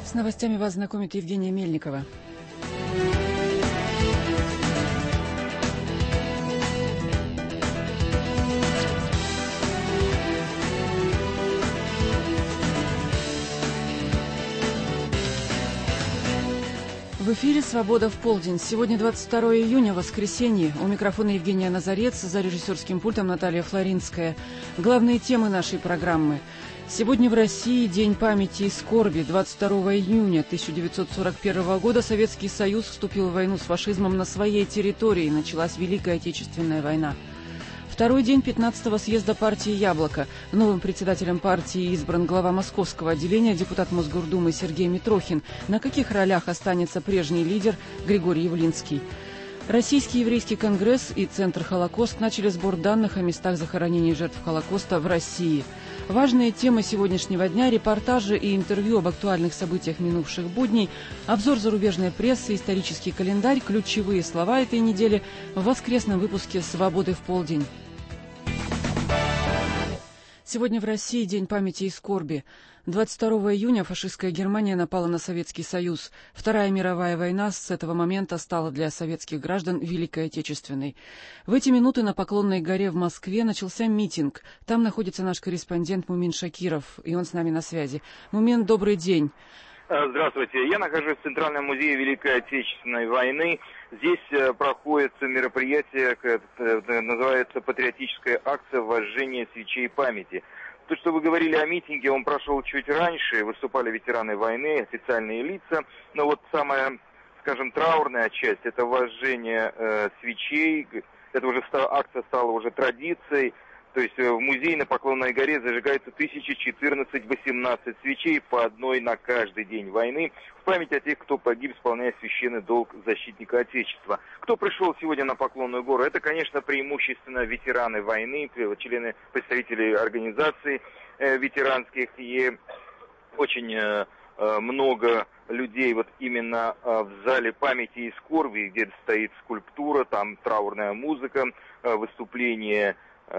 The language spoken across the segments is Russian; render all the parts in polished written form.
С новостями вас знакомит Евгения Мельникова. В эфире «Свобода в полдень». Сегодня 22 июня, воскресенье. У микрофона Евгения Назарец, за режиссерским пультом Наталья Флоринская. Главные темы нашей программы. Сегодня в России День памяти и скорби. 22 июня 1941 года Советский Союз вступил в войну с фашизмом на своей территории. Началась Великая Отечественная война. Второй день 15-го съезда партии «Яблоко». Новым председателем партии избран глава московского отделения, депутат Мосгордумы Сергей Митрохин. На каких ролях останется прежний лидер Григорий Явлинский? Российский еврейский конгресс и Центр «Холокост» начали сбор данных о местах захоронений жертв Холокоста в России. Важные темы сегодняшнего дня, репортажи и интервью об актуальных событиях минувших будней, обзор зарубежной прессы, исторический календарь, ключевые слова этой недели в воскресном выпуске «Свободы в полдень». Сегодня в России День памяти и скорби. 22 июня фашистская Германия напала на Советский Союз. Вторая мировая война с этого момента стала для советских граждан Великой Отечественной. В эти минуты на Поклонной горе в Москве начался митинг. Там находится наш корреспондент Мумин Шакиров, и он с нами на связи. Мумин, добрый день. Здравствуйте. Я нахожусь в Центральном музее Великой Отечественной войны. Здесь проходит мероприятие, называется «Патриотическая акция вожжения свечей памяти». То, что вы говорили о митинге, он прошел чуть раньше, выступали ветераны войны, официальные лица. Но вот самая, скажем, траурная часть, это вожжение свечей. Это уже акция стала уже традицией. То есть в музее на Поклонной горе зажигается 1014-18 свечей, по одной на каждый день войны, в память о тех, кто погиб, исполняя священный долг защитника Отечества. Кто пришел сегодня на Поклонную гору? Это, конечно, преимущественно ветераны войны, члены, представители организаций ветеранских, и очень много людей вот именно в зале памяти и скорби, где стоит скульптура, там траурная музыка, выступление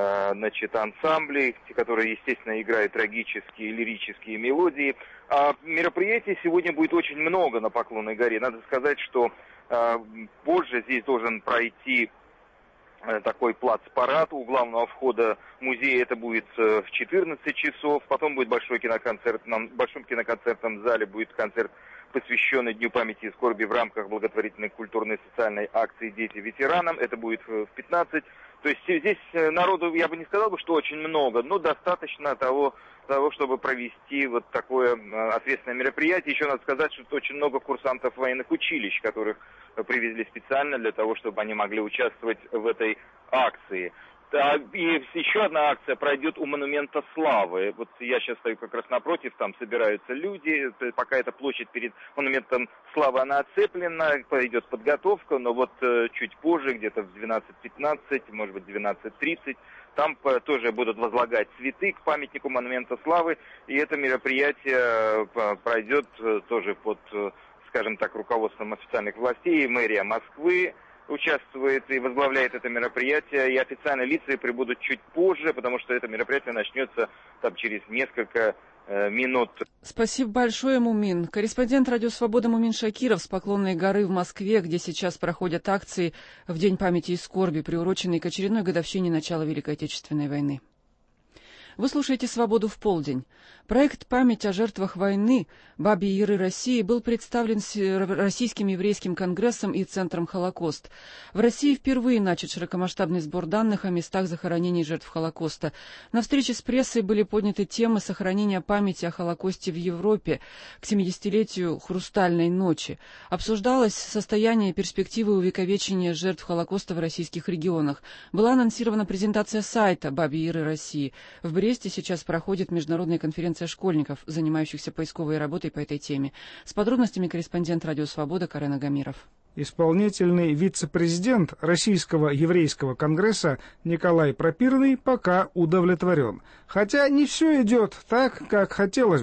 ансамблей, которые, естественно, играют трагические, лирические мелодии. Мероприятий сегодня будет очень много на Поклонной горе. Надо сказать, что позже здесь должен пройти такой плац-парад у главного входа музея. Это будет в 14 часов. Потом будет большой киноконцерт. В большом киноконцертном зале будет концерт, посвященный Дню памяти и скорби в рамках благотворительной культурной и социальной акции «Дети ветеранам». Это будет в 15. То есть здесь народу, я бы не сказал, что очень много, но достаточно того, чтобы провести вот такое ответственное мероприятие. Еще надо сказать, что очень много курсантов военных училищ, которых привезли специально для того, чтобы они могли участвовать в этой акции. И еще одна акция пройдет у Монумента Славы. Вот я сейчас стою как раз напротив, там собираются люди. Пока эта площадь перед Монументом Славы, она оцеплена, идет подготовка, но вот чуть позже, где-то в 12:15, может быть 12:30, там тоже будут возлагать цветы к памятнику Монумента Славы. И это мероприятие пройдет тоже под, скажем так, руководством официальных властей. Мэрия Москвы участвует и возглавляет это мероприятие, и официальные лица прибудут чуть позже, потому что это мероприятие начнется там через несколько минут. Спасибо большое, Мумин. Корреспондент «Радио Свобода» Мумин Шакиров с Поклонной горы в Москве, где сейчас проходят акции в День памяти и скорби, приуроченные к очередной годовщине начала Великой Отечественной войны. Вы слушаете «Свободу в полдень». Проект «Память о жертвах войны. Бабьи Яры России» был представлен Российским еврейским конгрессом и Центром «Холокост». В России впервые начат широкомасштабный сбор данных о местах захоронений жертв Холокоста. На встрече с прессой были подняты темы сохранения памяти о Холокосте в Европе к 70-летию «Хрустальной ночи». Обсуждалось состояние и перспективы увековечения жертв Холокоста в российских регионах. Была анонсирована презентация сайта «Бабьи Яры России». В Бресте сейчас проходит международная конференция школьников, занимающихся поисковой работой по этой теме. С подробностями корреспондент «Радио Свобода» Карен Агамиров. Исполнительный вице-президент Российского еврейского конгресса Николай Пропирный пока удовлетворен. Хотя не все идет так, как хотелось бы.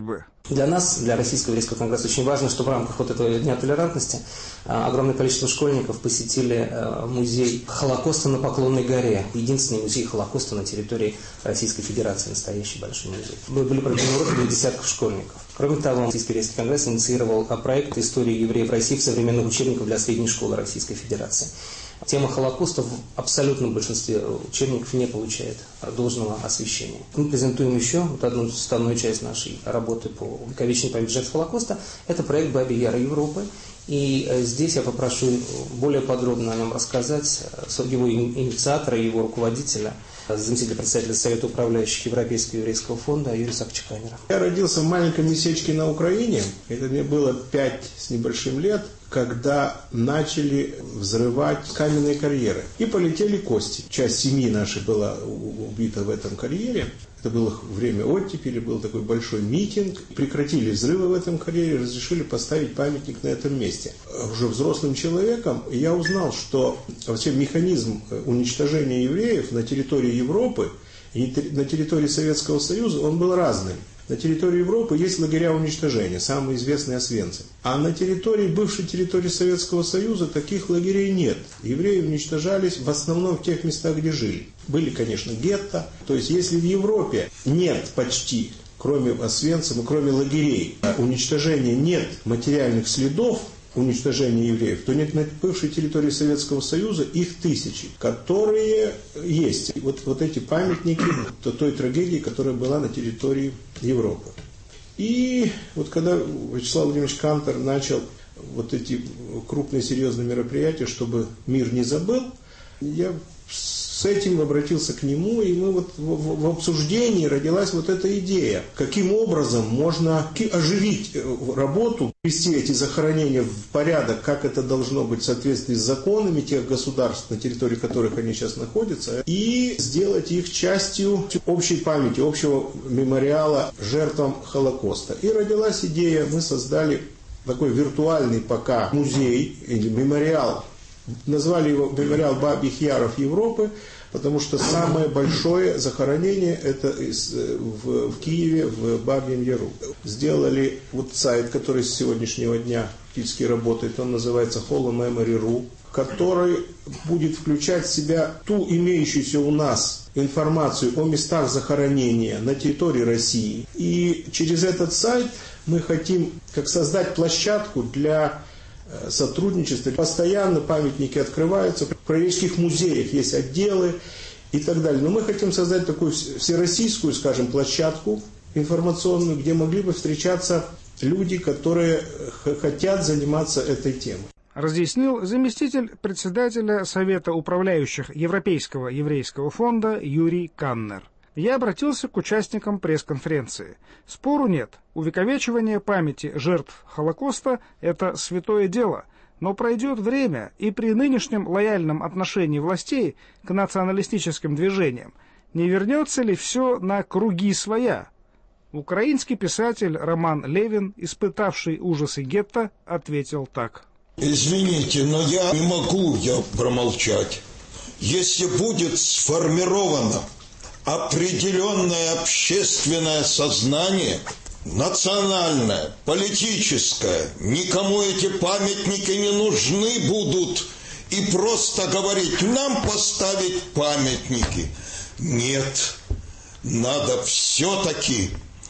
Для нас, для Российского еврейского конгресса, очень важно, что в рамках вот этого Дня толерантности огромное количество школьников посетили музей Холокоста на Поклонной горе. Единственный музей Холокоста на территории Российской Федерации, настоящий большой музей. Были проведены уроки для десятков школьников. Кроме того, Российский еврейский конгресс инициировал проект «История евреев в России» в современных учебниках для средней школы Российской Федерации. Тема Холокоста в абсолютном большинстве учебников не получает должного освещения. Мы презентуем еще вот одну составную часть нашей работы по увековечению памяти жертв Холокоста. Это проект «Бабий Яр Европы». И здесь я попрошу более подробно о нем рассказать его инициатора, его руководителя, заместителя председателя Совета управляющих Европейского еврейского фонда Юрия Сакчиканера. Я родился в маленьком местечке на Украине. Это мне было 5 с небольшим лет, когда начали взрывать каменные карьеры. И полетели кости. Часть семьи нашей была убита в этом карьере. Это было время оттепели, был такой большой митинг. Прекратили взрывы в этом карьере, разрешили поставить памятник на этом месте. Уже взрослым человеком я узнал, что вообще механизм уничтожения евреев на территории Европы и на территории Советского Союза, он был разным. На территории Европы есть лагеря уничтожения, самые известные Освенцим. А на бывшей территории Советского Союза таких лагерей нет. Евреи уничтожались в основном в тех местах, где жили. Были, конечно, гетто. То есть, если в Европе нет почти, кроме Освенцима, кроме лагерей, уничтожения нет материальных следов уничтожения евреев, то нет на бывшей территории Советского Союза их тысячи, которые есть. Вот эти памятники той трагедии, которая была на территории Европы. И вот когда Вячеслав Владимирович Кантор начал вот эти крупные серьезные мероприятия, чтобы мир не забыл, я с этим обратился к нему, и мы вот в обсуждении родилась вот эта идея, каким образом можно оживить работу, привести эти захоронения в порядок, как это должно быть в соответствии с законами тех государств, на территории которых они сейчас находятся, и сделать их частью общей памяти, общего мемориала жертвам Холокоста. И родилась идея, мы создали такой виртуальный пока музей или мемориал. Назвали его «Мемориал Бабьих Яров Европы», потому что самое большое захоронение это в Киеве, в Бабьем Яру. Сделали вот сайт, который с сегодняшнего дня фактически работает, он называется holomemory.ru, который будет включать в себя ту имеющуюся у нас информацию о местах захоронения на территории России. И через этот сайт мы хотим как создать площадку для сотрудничества. Постоянно памятники открываются, в краеведческих музеях есть отделы и так далее. Но мы хотим создать такую всероссийскую, скажем, площадку информационную, где могли бы встречаться люди, которые хотят заниматься этой темой. Разъяснил заместитель председателя Совета управляющих Европейского еврейского фонда Юрий Каннер. Я обратился к участникам пресс-конференции. Спору нет. Увековечивание памяти жертв Холокоста – это святое дело. Но пройдет время, и при нынешнем лояльном отношении властей к националистическим движениям не вернется ли все на круги своя? Украинский писатель Роман Левин, испытавший ужасы гетто, ответил так. Извините, но я не могу промолчать. Если будет сформировано определенное общественное сознание, национальное, политическое, никому эти памятники не нужны будут, и просто говорить, нам поставить памятники. Нет, надо все-таки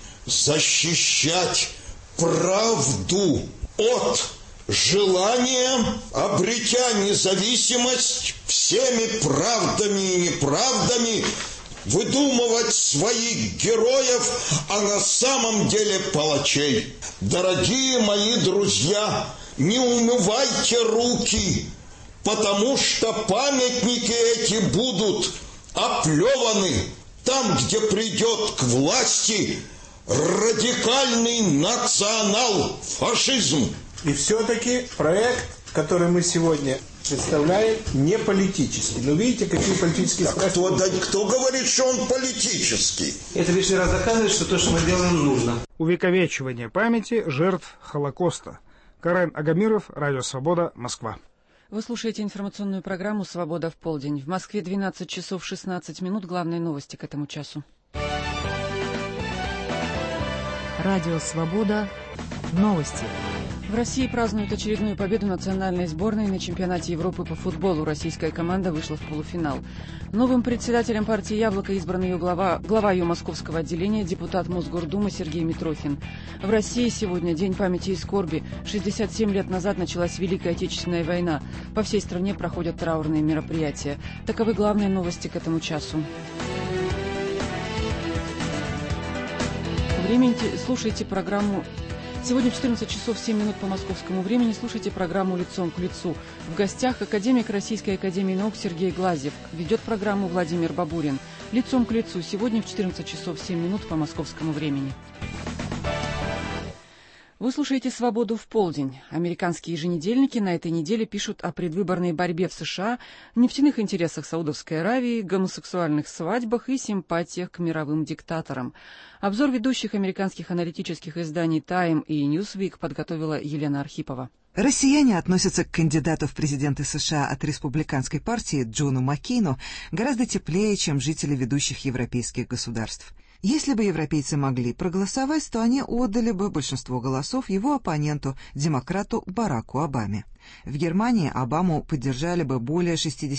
защищать правду от желания, обретя независимость, всеми правдами и неправдами выдумывать своих героев, а на самом деле палачей. Дорогие мои друзья, не умывайте руки, потому что памятники эти будут оплеваны там, где придет к власти радикальный национал-фашизм. И все-таки проект, который мы сегодня представляем, не политический. Но видите, какие политические страсти. Кто говорит, что он политический? Это лишний раз доказывает, что то, что мы делаем, нужно. Увековечивание памяти жертв Холокоста. Карен Агамиров, Радио Свобода, Москва. Вы слушаете информационную программу «Свобода в полдень». В Москве 12 часов 16 минут. Главные новости к этому часу. Радио «Свобода». Новости. В России празднуют очередную победу национальной сборной на чемпионате Европы по футболу. Российская команда вышла в полуфинал. Новым председателем партии «Яблоко» избран ее глава ее московского отделения, депутат Мосгордумы Сергей Митрохин. В России сегодня День памяти и скорби. 67 лет назад началась Великая Отечественная война. По всей стране проходят траурные мероприятия. Таковы главные новости к этому часу. Слушайте программу. Сегодня в 14 часов 7 минут по московскому времени слушайте программу «Лицом к лицу». В гостях академик Российской академии наук Сергей Глазьев. Ведет программу Владимир Бабурин. «Лицом к лицу» сегодня в 14 часов 7 минут по московскому времени. Вы слушаете «Свободу в полдень». Американские еженедельники на этой неделе пишут о предвыборной борьбе в США, нефтяных интересах Саудовской Аравии, гомосексуальных свадьбах и симпатиях к мировым диктаторам. Обзор ведущих американских аналитических изданий «Time» и «Newsweek» подготовила Елена Архипова. Россияне относятся к кандидату в президенты США от республиканской партии Джону Маккейну гораздо теплее, чем жители ведущих европейских государств. Если бы европейцы могли проголосовать, то они отдали бы большинство голосов его оппоненту, демократу Бараку Обаме. В Германии Обаму поддержали бы более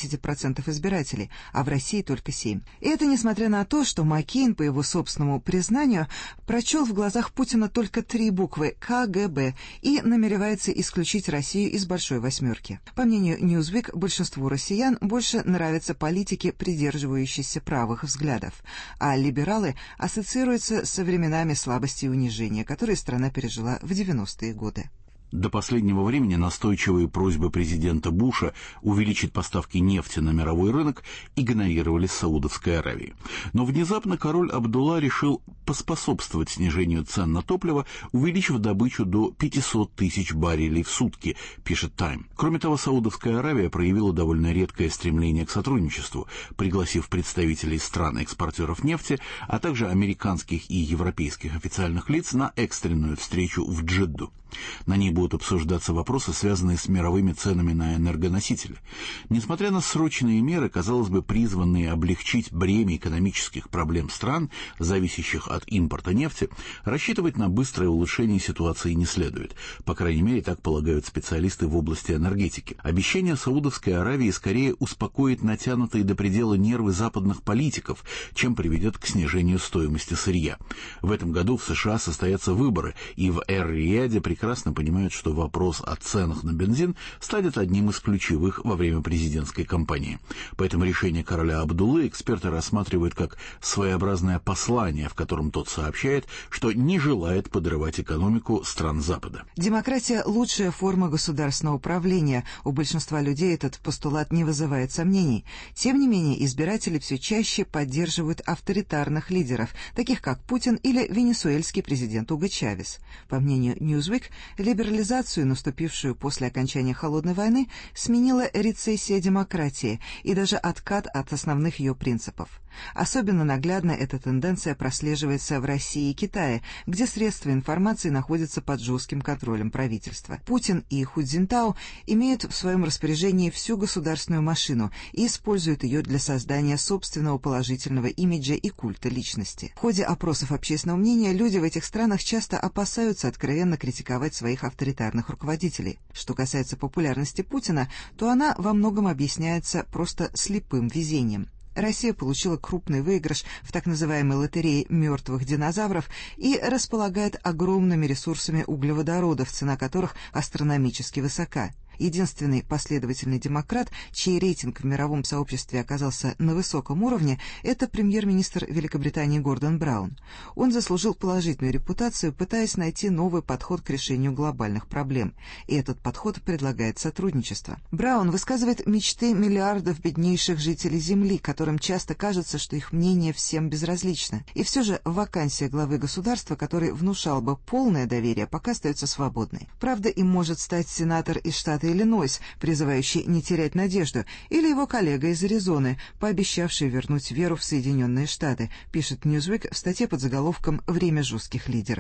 60% избирателей, а в России только 7%. И это несмотря на то, что Маккейн, по его собственному признанию, прочел в глазах Путина только 3 буквы КГБ и намеревается исключить Россию из Большой восьмерки. По мнению Newsweek, большинству россиян больше нравятся политики, придерживающиеся правых взглядов, а либералы ассоциируются со временами слабости и унижения, которые страна пережила в 90-е годы. До последнего времени настойчивые просьбы президента Буша увеличить поставки нефти на мировой рынок игнорировались Саудовской Аравией. Но внезапно король Абдулла решил поспособствовать снижению цен на топливо, увеличив добычу до 500 тысяч баррелей в сутки, пишет Time. Кроме того, Саудовская Аравия проявила довольно редкое стремление к сотрудничеству, пригласив представителей стран-экспортеров нефти, а также американских и европейских официальных лиц на экстренную встречу в Джидду. На ней будут обсуждаться вопросы, связанные с мировыми ценами на энергоносители. Несмотря на срочные меры, казалось бы, призванные облегчить бремя экономических проблем стран, зависящих от импорта нефти, рассчитывать на быстрое улучшение ситуации не следует. По крайней мере, так полагают специалисты в области энергетики. Обещание Саудовской Аравии скорее успокоит натянутые до предела нервы западных политиков, чем приведет к снижению стоимости сырья. В этом году в США состоятся выборы, и в Эр-Рияде прекрасно понимают, что вопрос о ценах на бензин станет одним из ключевых во время президентской кампании. Поэтому решение короля Абдуллы эксперты рассматривают как своеобразное послание, в котором тот сообщает, что не желает подрывать экономику стран Запада. Демократия – лучшая форма государственного управления. У большинства людей этот постулат не вызывает сомнений. Тем не менее, избиратели все чаще поддерживают авторитарных лидеров, таких как Путин или венесуэльский президент Уго Чавес. По мнению Newsweek, либерализацию, наступившую после окончания Холодной войны, сменила рецессия демократии и даже откат от основных ее принципов. Особенно наглядно эта тенденция прослеживается в России и Китае, где средства информации находятся под жестким контролем правительства. Путин и Ху Цзиньтао имеют в своем распоряжении всю государственную машину и используют ее для создания собственного положительного имиджа и культа личности. В ходе опросов общественного мнения люди в этих странах часто опасаются откровенно критиковать своих авторитарных руководителей. Что касается популярности Путина, то она во многом объясняется просто слепым везением. Россия получила крупный выигрыш в так называемой лотерее мертвых динозавров и располагает огромными ресурсами углеводородов, цена которых астрономически высока. Единственный последовательный демократ, чей рейтинг в мировом сообществе оказался на высоком уровне, это премьер-министр Великобритании Гордон Браун. Он заслужил положительную репутацию, пытаясь найти новый подход к решению глобальных проблем. И этот подход предлагает сотрудничество. Браун высказывает мечты миллиардов беднейших жителей Земли, которым часто кажется, что их мнение всем безразлично. И все же вакансия главы государства, который внушал бы полное доверие, пока остается свободной. Правда, им может стать сенатор из штата Иллинойс, призывающий не терять надежду, или его коллега из Аризоны, пообещавший вернуть веру в Соединенные Штаты, пишет Newsweek в статье под заголовком «Время жестких лидеров».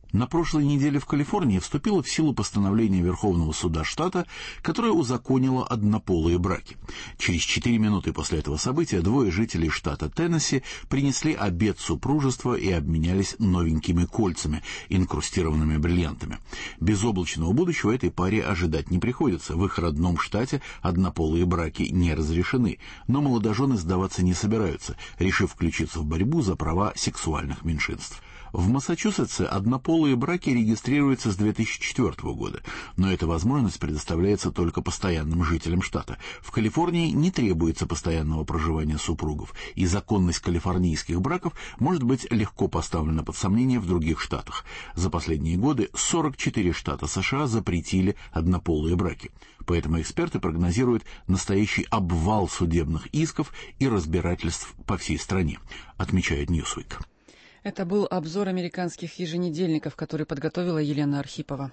На прошлой неделе в Калифорнии вступило в силу постановление Верховного суда штата, которое узаконило однополые браки. Через 4 минуты после этого события 2 жителей штата Теннесси принесли обет супружества и обменялись новенькими кольцами, инкрустированными бриллиантами. Безоблачного будущего этой паре ожидать не приходится. В их родном штате однополые браки не разрешены, но молодожены сдаваться не собираются, решив включиться в борьбу за права сексуальных меньшинств. В Массачусетсе однополые браки регистрируются с 2004 года, но эта возможность предоставляется только постоянным жителям штата. В Калифорнии не требуется постоянного проживания супругов, и законность калифорнийских браков может быть легко поставлена под сомнение в других штатах. За последние годы 44 штата США запретили однополые браки. Поэтому эксперты прогнозируют настоящий обвал судебных исков и разбирательств по всей стране, отмечает Newsweek. Это был обзор американских еженедельников, который подготовила Елена Архипова.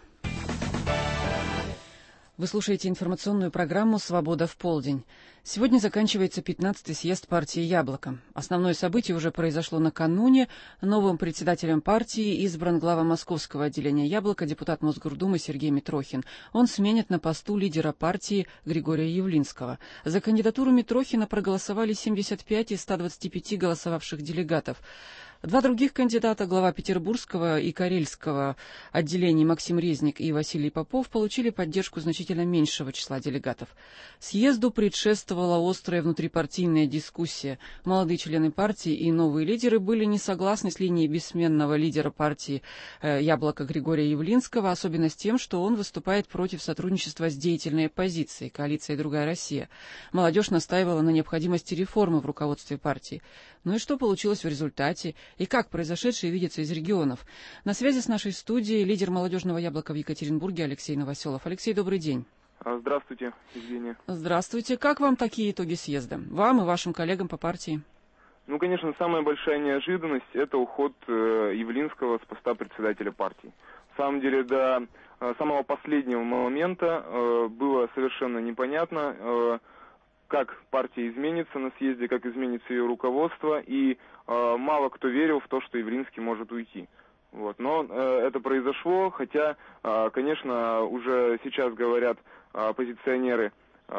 Вы слушаете информационную программу «Свобода в полдень». Сегодня заканчивается 15-й съезд партии «Яблоко». Основное событие уже произошло накануне. Новым председателем партии избран глава московского отделения «Яблоко», депутат Мосгордумы Сергей Митрохин. Он сменит на посту лидера партии Григория Явлинского. За кандидатуру Митрохина проголосовали 75 из 125 голосовавших делегатов. 2 других кандидата, глава Петербургского и Карельского отделений Максим Резник и Василий Попов, получили поддержку значительно меньшего числа делегатов. Съезду предшествовала острая внутрипартийная дискуссия. Молодые члены партии и новые лидеры были не согласны с линией бессменного лидера партии «Яблоко» Григория Явлинского, особенно с тем, что он выступает против сотрудничества с деятельной оппозицией, коалицией «Другая Россия». Молодежь настаивала на необходимости реформы в руководстве партии. Ну и что получилось в результате? И как произошедшее видится из регионов? На связи с нашей студией лидер молодежного «Яблока» в Екатеринбурге Алексей Новоселов. Алексей, добрый день. Здравствуйте, Евгения. Здравствуйте. Как вам такие итоги съезда? Вам и вашим коллегам по партии? Ну, конечно, самая большая неожиданность – это уход Явлинского с поста председателя партии. На самом деле, до самого последнего момента было совершенно непонятно, как партия изменится на съезде, как изменится ее руководство, и мало кто верил в то, что Явлинский может уйти. Вот. Но это произошло, хотя, конечно, уже сейчас говорят оппозиционеры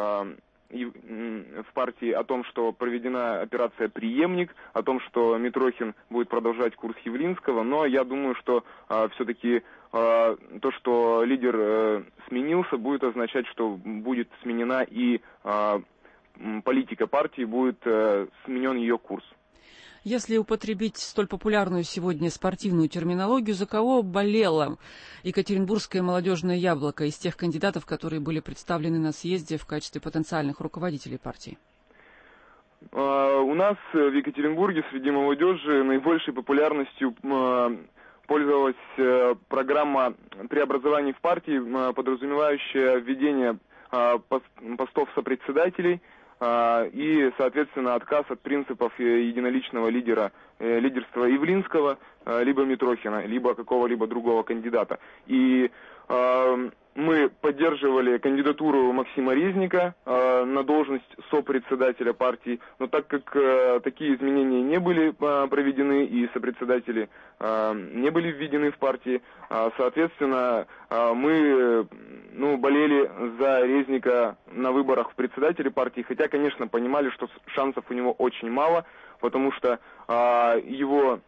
в партии о том, что проведена операция «Преемник», о том, что Митрохин будет продолжать курс Явлинского, но я думаю, что все-таки то, что лидер сменился, будет означать, что будет сменена и политика партии, будет сменен ее курс. Если употребить столь популярную сегодня спортивную терминологию, за кого болело Екатеринбургское молодежное «Яблоко» из тех кандидатов, которые были представлены на съезде в качестве потенциальных руководителей партии? У нас в Екатеринбурге среди молодежи наибольшей популярностью пользовалась программа преобразований в партии, подразумевающая введение постов сопредседателей и, соответственно, отказ от принципов единоличного лидерства Явлинского, либо Митрохина, либо какого-либо другого кандидата. И мы поддерживали кандидатуру Максима Резника на должность сопредседателя партии, но так как такие изменения не были проведены и сопредседатели не были введены в партии, соответственно, мы болели за Резника на выборах в председателе партии, хотя, конечно, понимали, что шансов у него очень мало, потому что его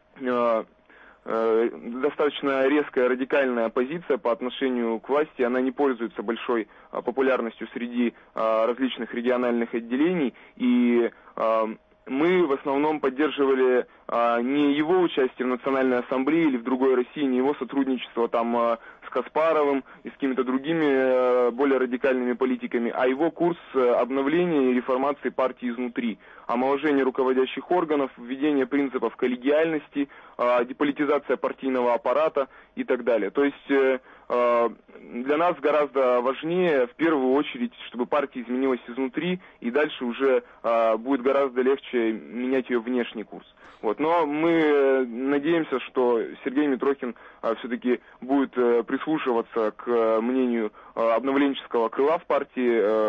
достаточно резкая радикальная позиция по отношению к власти, она не пользуется большой популярностью среди различных региональных отделений, и мы в основном поддерживали не его участие в Национальной ассамблее или в другой России, не его сотрудничество там с Каспаровым и с какими-то другими более радикальными политиками, а его курс обновления и реформации партии изнутри, омоложение руководящих органов, введение принципов коллегиальности, деполитизация партийного аппарата и так далее. То есть для нас гораздо важнее в первую очередь, чтобы партия изменилась изнутри, и дальше уже будет гораздо легче менять ее внешний курс. Вот. Но мы надеемся, что Сергей Митрохин все-таки будет прислушиваться к мнению обновленческого крыла в партии,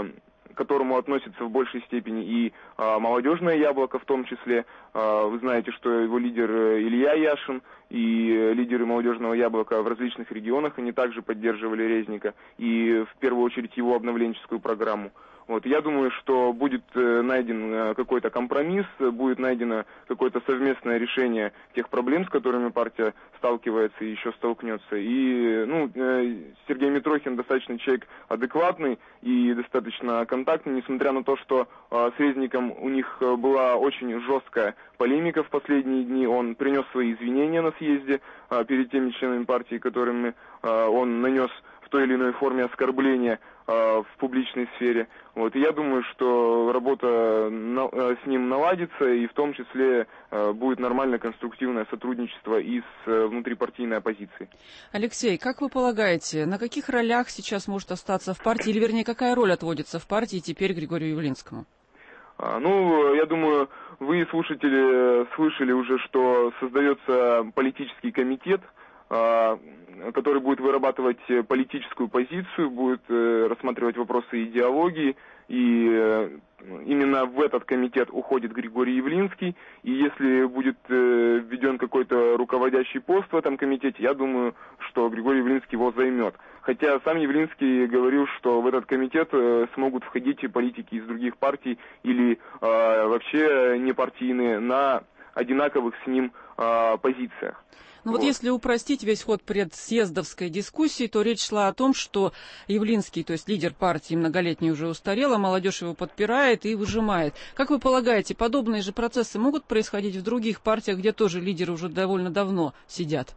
к которому относится в большей степени и молодежное яблоко в том числе. Вы знаете, что его лидер Илья Яшин и лидеры молодежного яблока в различных регионах, они также поддерживали Резника и в первую очередь его обновленческую программу. Вот, я думаю, что будет найден какой-то компромисс, будет найдено какое-то совместное решение тех проблем, с которыми партия сталкивается и еще столкнется. И, Сергей Митрохин достаточно человек адекватный и достаточно контактный, несмотря на то, что с Резником у них была очень жесткая полемика в последние дни. Он принес свои извинения на съезде перед теми членами партии, которыми он нанес в той или иной форме оскорбления в публичной сфере. Вот. И я думаю, что работа с ним наладится, и в том числе будет нормальное конструктивное сотрудничество и с внутрипартийной оппозицией. Алексей, как вы полагаете, на каких ролях сейчас может остаться в партии, или вернее, какая роль отводится в партии теперь Григорию Явлинскому? Я думаю, вы, слушатели, слышали уже, что создается политический комитет, который будет вырабатывать политическую позицию, будет рассматривать вопросы идеологии, и именно в этот комитет уходит Григорий Явлинский, и если будет введен какой-то руководящий пост в этом комитете, я думаю, что Григорий Явлинский его займет. Хотя сам Явлинский говорил, что в этот комитет смогут входить и политики из других партий или вообще непартийные на одинаковых с ним позициях. Вот если упростить весь ход предсъездовской дискуссии, то речь шла о том, что Явлинский, то есть лидер партии, многолетний уже устарел, а молодежь его подпирает и выжимает. Как вы полагаете, подобные же процессы могут происходить в других партиях, где тоже лидеры уже довольно давно сидят?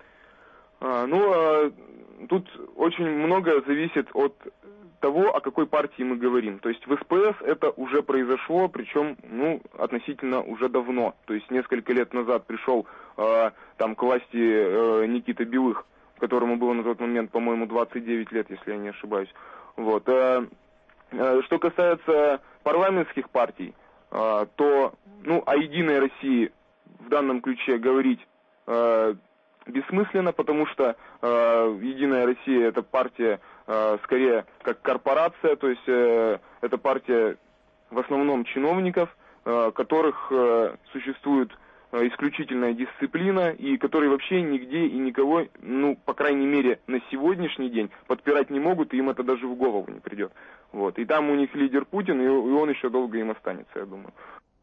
Тут очень многое зависит от того, о какой партии мы говорим. То есть в СПС это уже произошло, причем, относительно уже давно. То есть несколько лет назад пришел к власти Никита Белых, которому было на тот момент, по-моему, 29 лет, если я не ошибаюсь. Вот. Что касается парламентских партий, то о Единой России в данном ключе говорить бессмысленно, потому что Единая Россия — это партия скорее как корпорация, то есть это партия в основном чиновников, которых существует исключительная дисциплина, и которые вообще нигде и никого, по крайней мере, на сегодняшний день подпирать не могут, и им это даже в голову не придет. Вот. И там у них лидер Путин, и он еще долго им останется, я думаю.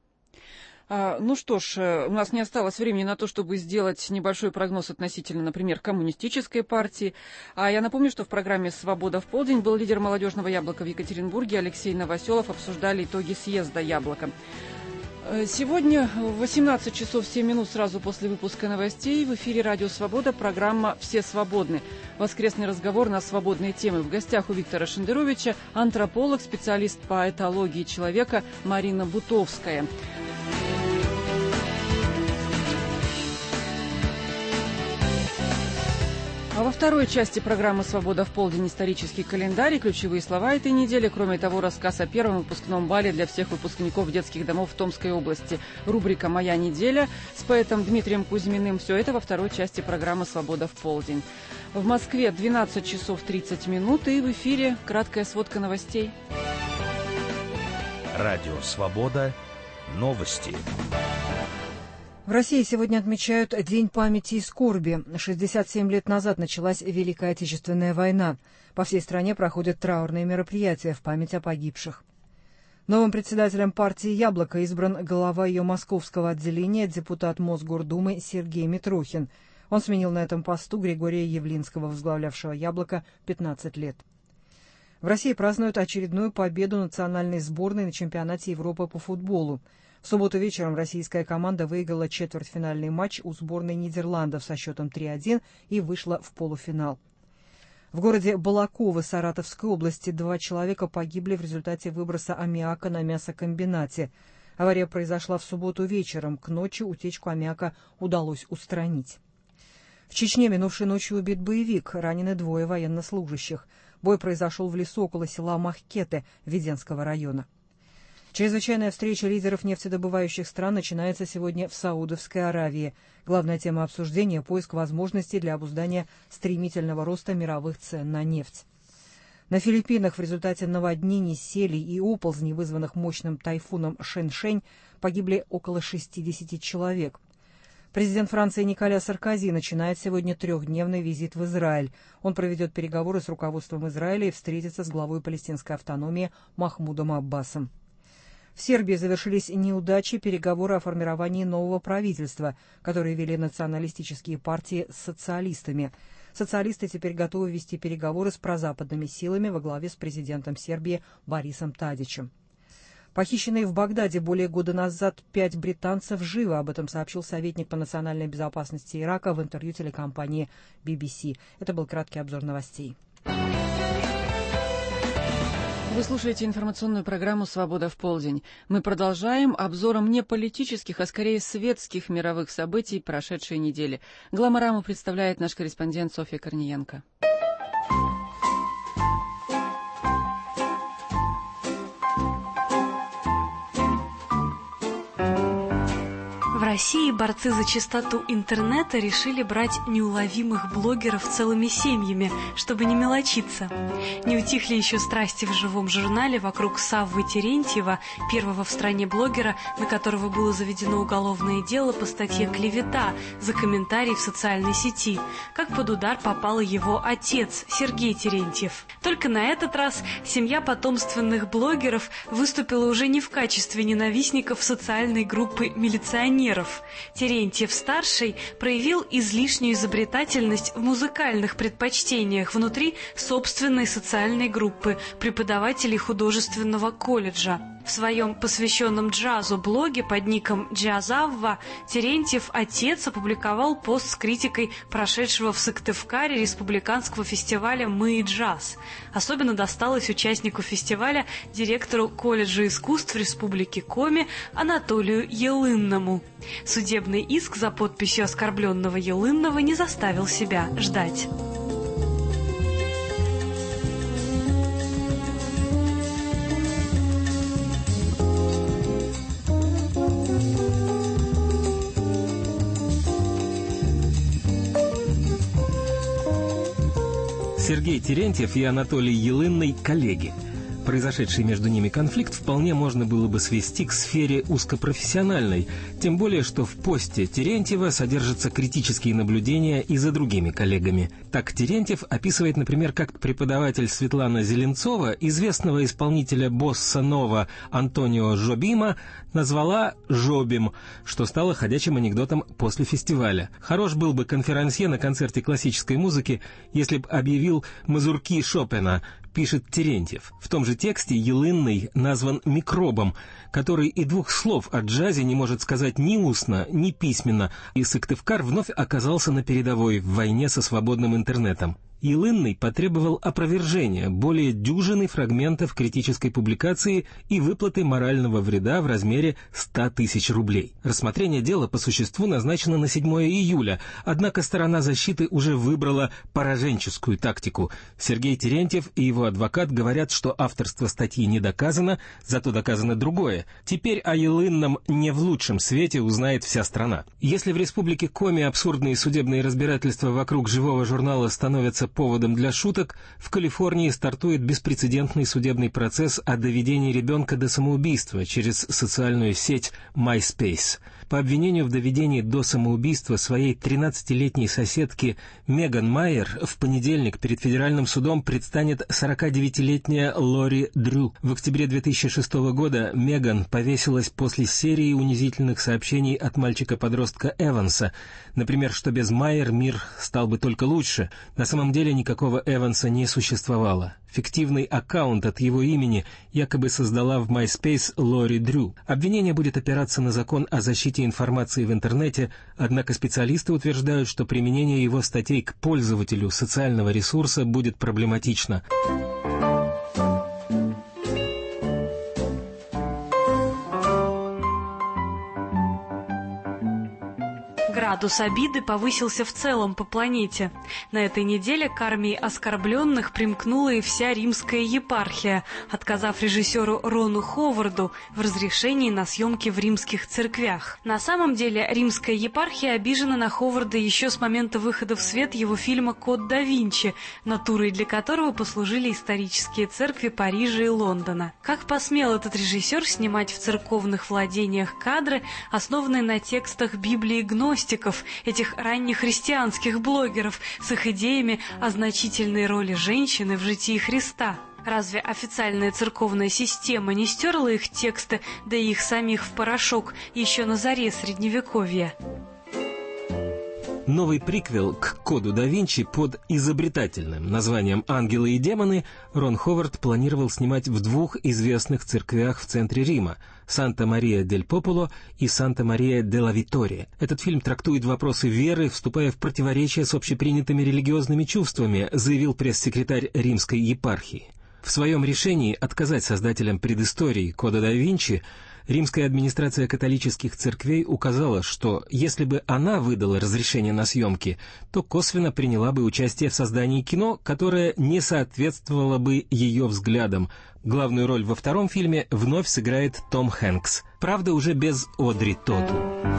У нас не осталось времени на то, чтобы сделать небольшой прогноз относительно, например, коммунистической партии. Я напомню, что в программе «Свобода в полдень» был лидер молодежного яблока в Екатеринбурге Алексей Новоселов. Обсуждали итоги съезда яблока. Сегодня в 18 часов 7 минут сразу после выпуска новостей в эфире «Радио Свобода» программа «Все свободны». Воскресный разговор на свободные темы. В гостях у Виктора Шендеровича антрополог, специалист по этологии человека Марина Бутовская. А во второй части программы «Свобода в полдень» исторический календарь и ключевые слова этой недели. Кроме того, рассказ о первом выпускном бале для всех выпускников детских домов в Томской области. Рубрика «Моя неделя» с поэтом Дмитрием Кузьминым. Все это во второй части программы «Свобода в полдень». В Москве 12 часов 30 минут и в эфире краткая сводка новостей. Радио «Свобода». Новости. В России сегодня отмечают День памяти и скорби. 67 лет назад началась Великая Отечественная война. По всей стране проходят траурные мероприятия в память о погибших. Новым председателем партии «Яблоко» избран глава ее московского отделения, депутат Мосгордумы Сергей Митрохин. Он сменил на этом посту Григория Явлинского, возглавлявшего «Яблоко» 15 лет. В России празднуют очередную победу национальной сборной на чемпионате Европы по футболу. В субботу вечером российская команда выиграла четвертьфинальный матч у сборной Нидерландов со счетом 3-1 и вышла в полуфинал. В городе Балаково Саратовской области 2 человека погибли в результате выброса аммиака на мясокомбинате. Авария произошла в субботу вечером. К ночи утечку аммиака удалось устранить. В Чечне минувшей ночью убит боевик, ранены 2 военнослужащих. Бой произошел в лесу около села Махкеты Веденского района. Чрезвычайная встреча лидеров нефтедобывающих стран начинается сегодня в Саудовской Аравии. Главная тема обсуждения – поиск возможностей для обуздания стремительного роста мировых цен на нефть. На Филиппинах в результате наводнений, селей и оползней, вызванных мощным тайфуном Шэньшэнь, погибли около 60 человек. Президент Франции Николя Саркози начинает сегодня 3-дневный визит в Израиль. Он проведет переговоры с руководством Израиля и встретится с главой палестинской автономии Махмудом Аббасом. В Сербии завершились неудачи переговоры о формировании нового правительства, которые вели националистические партии с социалистами. Социалисты теперь готовы вести переговоры с прозападными силами во главе с президентом Сербии Борисом Тадичем. Похищенные в Багдаде более года назад 5 британцев живы. Об этом сообщил советник по национальной безопасности Ирака в интервью телекомпании BBC. Это был краткий обзор новостей. Вы слушаете информационную программу «Свобода в полдень». Мы продолжаем обзором не политических, а скорее светских мировых событий прошедшей недели. Гломораму представляет наш корреспондент Софья Корниенко. В России борцы за чистоту интернета решили брать неуловимых блогеров целыми семьями, чтобы не мелочиться. Не утихли еще страсти в живом журнале вокруг Саввы Терентьева, первого в стране блогера, на которого было заведено уголовное дело по статье «Клевета» за комментарий в социальной сети. Как под удар попал его отец, Сергей Терентьев. Только на этот раз семья потомственных блогеров выступила уже не в качестве ненавистников социальной группы милиционеров. Терентьев-старший проявил излишнюю изобретательность в музыкальных предпочтениях внутри собственной социальной группы преподавателей художественного колледжа. В своем посвященном джазу блоге под ником «Джазавва» Терентьев-отец опубликовал пост с критикой прошедшего в Сыктывкаре республиканского фестиваля «Мы и джаз». Особенно досталось участнику фестиваля, директору колледжа искусств Республики Коми Анатолию Елынному. Судебный иск за подписью оскорбленного Елынного не заставил себя ждать. Сергей Терентьев и Анатолий Елынный – коллеги. Произошедший между ними конфликт вполне можно было бы свести к сфере узкопрофессиональной, тем более, что в посте Терентьева содержатся критические наблюдения и за другими коллегами. Так Терентьев описывает, например, как преподаватель Светлана Зеленцова известного исполнителя босса-нова Антонио Жобима назвала «Жобим», что стало ходячим анекдотом после фестиваля. Хорош был бы конферансье на концерте классической музыки, если бы объявил «Мазурки Шопена», пишет Терентьев. В том же тексте Елынный назван микробом, который и двух слов о джазе не может сказать ни устно, ни письменно, и Сыктывкар вновь оказался на передовой в войне со свободным интернетом. Елынный потребовал опровержения более дюжины фрагментов критической публикации и выплаты морального вреда в размере 100 тысяч рублей. Рассмотрение дела по существу назначено на 7 июля, однако сторона защиты уже выбрала пораженческую тактику. Сергей Терентьев и его адвокат говорят, что авторство статьи не доказано, зато доказано другое. Теперь о Елынном не в лучшем свете узнает вся страна. Если в Республике Коми абсурдные судебные разбирательства вокруг живого журнала становятся поводом для шуток, в Калифорнии стартует беспрецедентный судебный процесс о доведении ребенка до самоубийства через социальную сеть MySpace. По обвинению в доведении до самоубийства своей 13-летней соседки Меган Майер в понедельник перед федеральным судом предстанет 49-летняя Лори Дрю. В октябре 2006 года Меган повесилась после серии унизительных сообщений от мальчика-подростка Эванса. Например, что без Майер мир стал бы только лучше. На самом деле никакого Эванса не существовало. Фиктивный аккаунт от его имени якобы создала в MySpace Лори Дрю. Обвинение будет опираться на закон о защите информации в интернете, однако специалисты утверждают, что применение его статей к пользователю социального ресурса будет проблематично. Градус обиды повысился в целом по планете. На этой неделе к армии оскорбленных примкнула и вся римская епархия, отказав режиссеру Рону Ховарду в разрешении на съемки в римских церквях. На самом деле римская епархия обижена на Ховарда еще с момента выхода в свет его фильма «Код да Винчи», натурой для которого послужили исторические церкви Парижа и Лондона. Как посмел этот режиссер снимать в церковных владениях кадры, основанные на текстах Библии гностиков, этих ранних христианских блогеров, с их идеями о значительной роли женщины в житии Христа? Разве официальная церковная система не стерла их тексты, да и их самих в порошок еще на заре Средневековья? Новый приквел к «Коду да Винчи» под изобретательным названием «Ангелы и демоны» Рон Ховард планировал снимать в двух известных церквях в центре Рима – Санта-Мария-дель-Популо и Санта-Мария-де-ла-Витория. Этот фильм трактует вопросы веры, вступая в противоречие с общепринятыми религиозными чувствами, заявил пресс-секретарь римской епархии. В своем решении отказать создателям предыстории «Кода да Винчи» римская администрация католических церквей указала, что если бы она выдала разрешение на съемки, то косвенно приняла бы участие в создании кино, которое не соответствовало бы ее взглядам. Главную роль во втором фильме вновь сыграет Том Хэнкс. Правда, уже без Одри Тоту.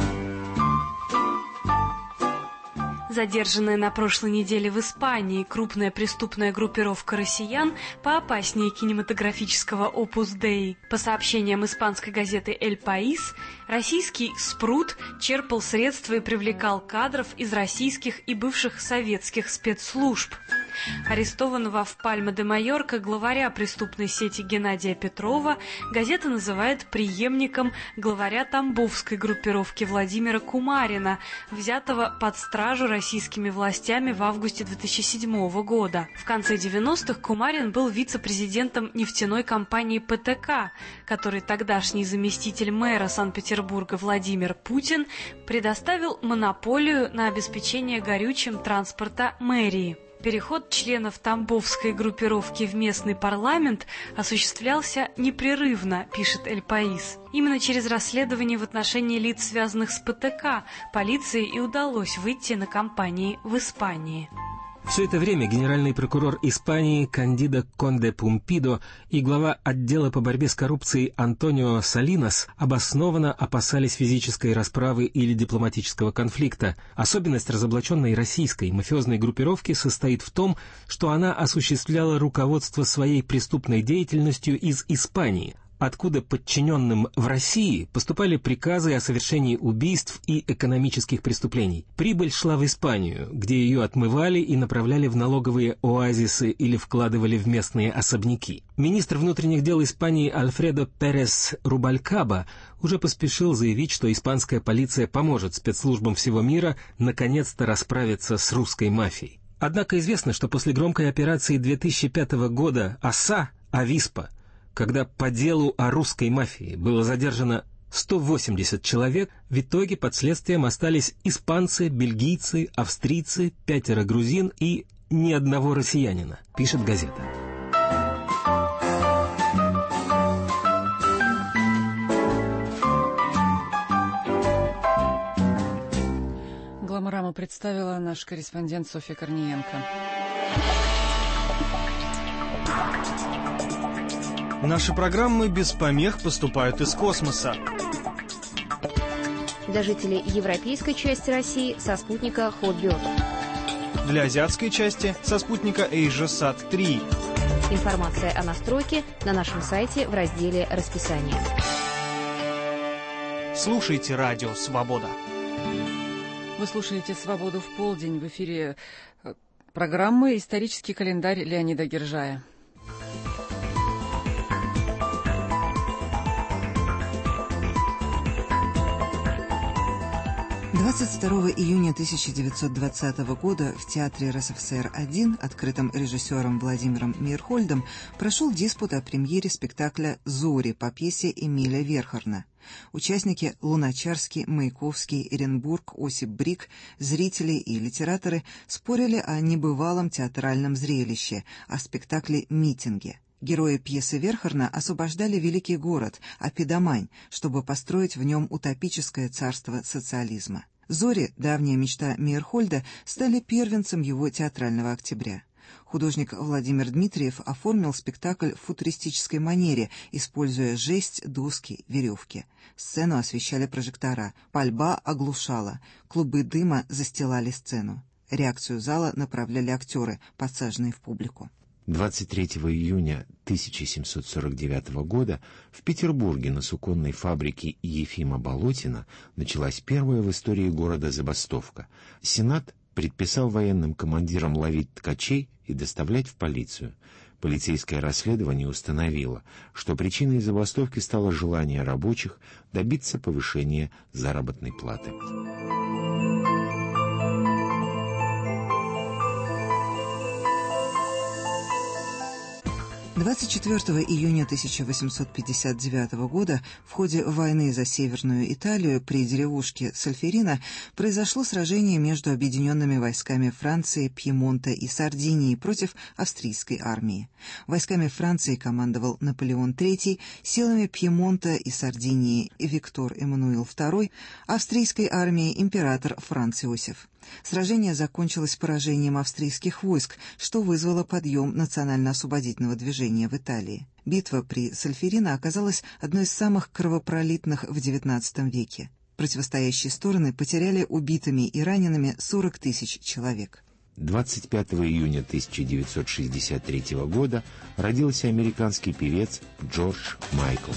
Задержанная на прошлой неделе в Испании крупная преступная группировка россиян поопаснее кинематографического Opus Dei. По сообщениям испанской газеты «Эль Паис», российский «Спрут» черпал средства и привлекал кадров из российских и бывших советских спецслужб. Арестованного в Пальма-де-Майорка главаря преступной сети Геннадия Петрова газета называет преемником главаря тамбовской группировки Владимира Кумарина, взятого под стражу российскими властями в августе 2007 года. В конце 90-х Кумарин был вице-президентом нефтяной компании ПТК, которой тогдашний заместитель мэра Санкт-Петербурга Владимир Путин предоставил монополию на обеспечение горючим транспорта мэрии. Переход членов тамбовской группировки в местный парламент осуществлялся непрерывно, пишет «Эль Паис». Именно через расследование в отношении лиц, связанных с ПТК, полиции и удалось выйти на компании в Испании. Все это время генеральный прокурор Испании Кандидо Конде Пумпидо и глава отдела по борьбе с коррупцией Антонио Салинас обоснованно опасались физической расправы или дипломатического конфликта. Особенность разоблаченной российской мафиозной группировки состоит в том, что она осуществляла руководство своей преступной деятельностью из Испании, откуда подчиненным в России поступали приказы о совершении убийств и экономических преступлений. Прибыль шла в Испанию, где ее отмывали и направляли в налоговые оазисы или вкладывали в местные особняки. Министр внутренних дел Испании Альфредо Перес Рубалькаба уже поспешил заявить, что испанская полиция поможет спецслужбам всего мира наконец-то расправиться с русской мафией. Однако известно, что после громкой операции 2005 года ОСА «Ависпа», когда по делу о русской мафии было задержано 180 человек, в итоге под следствием остались испанцы, бельгийцы, австрийцы, 5 грузин и ни одного россиянина, пишет газета. Гламораму представила наш корреспондент Софья Корниенко. Наши программы без помех поступают из космоса. Для жителей европейской части России со спутника Hotbird. Для азиатской части со спутника AsiaSat-3. Информация о настройке на нашем сайте в разделе «Расписание». Слушайте радио «Свобода». Вы слушаете «Свободу в полдень». В эфире программы «Исторический календарь» Леонида Гержая. 22 июня 1920 года в Театре РСФСР-1, открытом режиссером Владимиром Мейерхольдом, прошел диспут о премьере спектакля «Зори» по пьесе Эмиля Верхарна. Участники Луначарский, Маяковский, Эренбург, Осип Брик, зрители и литераторы спорили о небывалом театральном зрелище, о спектакле «Митинге». Герои пьесы Верхарна освобождали великий город, Апидамань, чтобы построить в нем утопическое царство социализма. «Зори», давняя мечта Мейерхольда, стали первенцем его театрального октября. Художник Владимир Дмитриев оформил спектакль в футуристической манере, используя жесть, доски, веревки. Сцену освещали прожектора, пальба оглушала, клубы дыма застилали сцену. Реакцию зала направляли актеры, подсаженные в публику. 23 июня 1749 года в Петербурге на суконной фабрике Ефима Болотина началась первая в истории города забастовка. Сенат предписал военным командирам ловить ткачей и доставлять в полицию. Полицейское расследование установило, что причиной забастовки стало желание рабочих добиться повышения заработной платы. 24 июня 1859 года в ходе войны за Северную Италию при деревушке Сольферино произошло сражение между объединенными войсками Франции, Пьемонта и Сардинии против австрийской армии. Войсками Франции командовал Наполеон III, силами Пьемонта и Сардинии Виктор Эммануил II, австрийской армией император Франц Иосиф. Сражение закончилось поражением австрийских войск, что вызвало подъем национально-освободительного движения в Италии. Битва при Сольферино оказалась одной из самых кровопролитных в XIX веке. Противостоящие стороны потеряли убитыми и ранеными 40 тысяч человек. 25 июня 1963 года родился американский певец Джордж Майкл.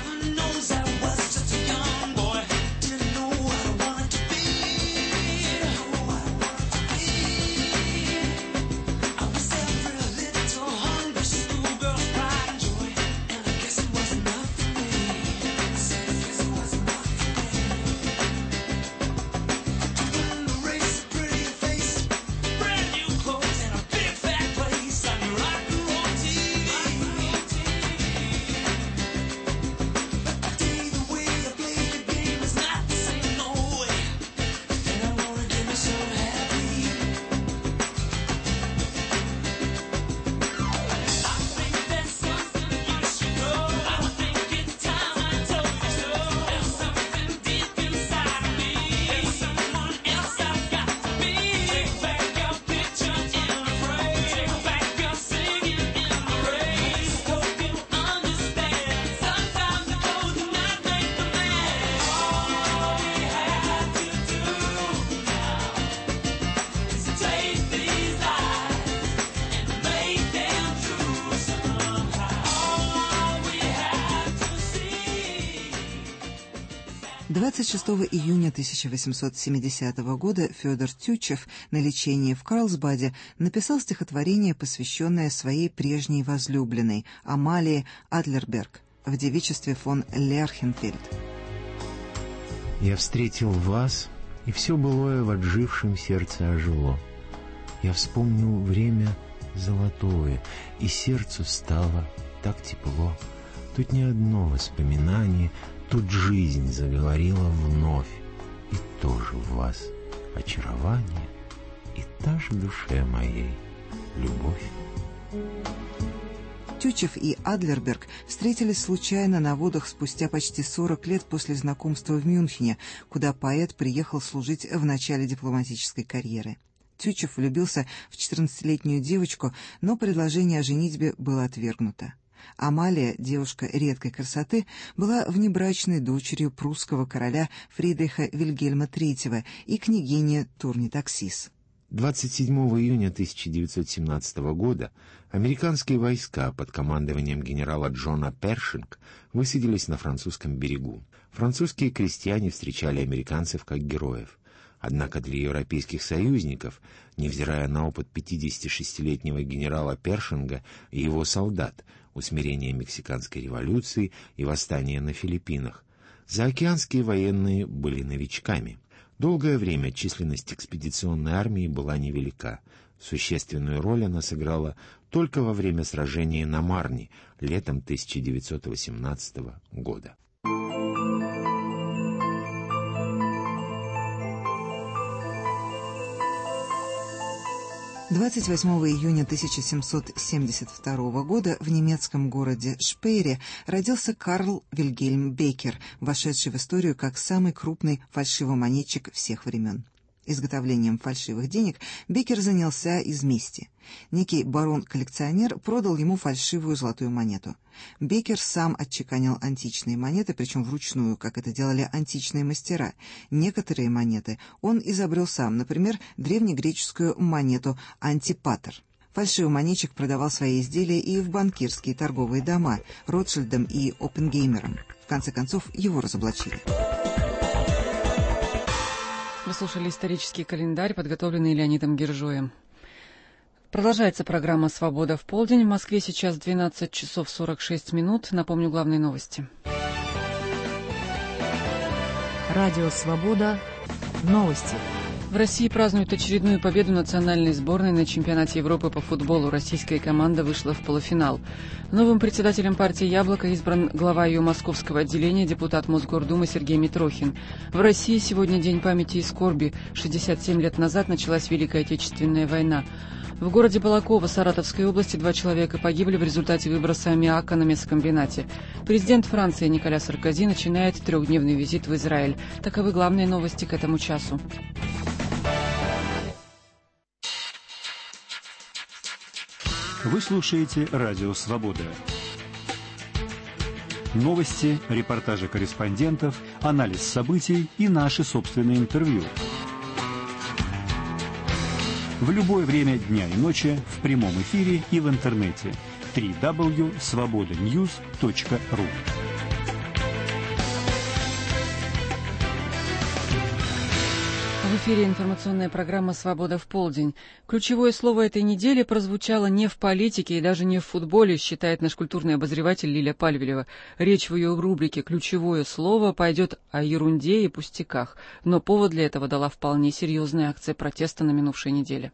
«26 июня 1870 года Федор Тютчев на лечении в Карлсбаде написал стихотворение, посвященное своей прежней возлюбленной Амалии Адлерберг в девичестве фон Лерхенфельд. «Я встретил вас, и все былое в отжившем сердце ожило. Я вспомнил время золотое, и сердцу стало так тепло. Тут не одно воспоминание, тут жизнь заговорила вновь, и тоже в вас очарование, и та же душе моей любовь». Тютчев и Адлерберг встретились случайно на водах спустя почти 40 лет после знакомства в Мюнхене, куда поэт приехал служить в начале дипломатической карьеры. Тютчев влюбился в 14-летнюю девочку, но предложение о женитьбе было отвергнуто. Амалия, девушка редкой красоты, была внебрачной дочерью прусского короля Фридриха Вильгельма III и княгини Турни-Таксис. 27 июня 1917 года американские войска под командованием генерала Джона Першинг высадились на французском берегу. Французские крестьяне встречали американцев как героев. Однако для европейских союзников, невзирая на опыт 56-летнего генерала Першинга и его солдат, усмирение Мексиканской революции и восстания на Филиппинах, заокеанские военные были новичками. Долгое время численность экспедиционной армии была невелика. Существенную роль она сыграла только во время сражения на Марне летом 1918 года. 28 июня 1772 года в немецком городе Шпейре родился Карл Вильгельм Беккер, вошедший в историю как самый крупный фальшивомонетчик всех времен. Изготовлением фальшивых денег Беккер занялся из мести. Некий барон-коллекционер продал ему фальшивую золотую монету. Беккер сам отчеканил античные монеты, причем вручную, как это делали античные мастера. Некоторые монеты он изобрел сам, например, древнегреческую монету антипатер. Фальшивомонетчик продавал свои изделия и в банкирские торговые дома Ротшильдам и Оппенгеймерам. В конце концов, его разоблачили. Вы слушали исторический календарь, подготовленный Леонидом Гержоем. Продолжается программа «Свобода в полдень». В Москве сейчас 12 часов 46 минут. Напомню главные новости. Радио «Свобода». Новости. В России празднуют очередную победу национальной сборной на чемпионате Европы по футболу. Российская команда вышла в полуфинал. Новым председателем партии «Яблоко» избран глава ее московского отделения, депутат Мосгордумы Сергей Митрохин. В России сегодня день памяти и скорби. 67 лет назад началась Великая Отечественная война. В городе Балаково Саратовской области 2 человека погибли в результате выброса аммиака на мясокомбинате. Президент Франции Николя Саркози начинает 3-дневный визит в Израиль. Таковы главные новости к этому часу. Вы слушаете «Радио Свобода». Новости, репортажи корреспондентов, анализ событий и наши собственные интервью. В любое время дня и ночи, в прямом эфире и в интернете. www.svobodanews.ru. В эфире информационная программа «Свобода в полдень». Ключевое слово этой недели прозвучало не в политике и даже не в футболе, считает наш культурный обозреватель Лиля Пальвелева. Речь в ее рубрике «Ключевое слово» пойдет о ерунде и пустяках, но повод для этого дала вполне серьезная акция протеста на минувшей неделе.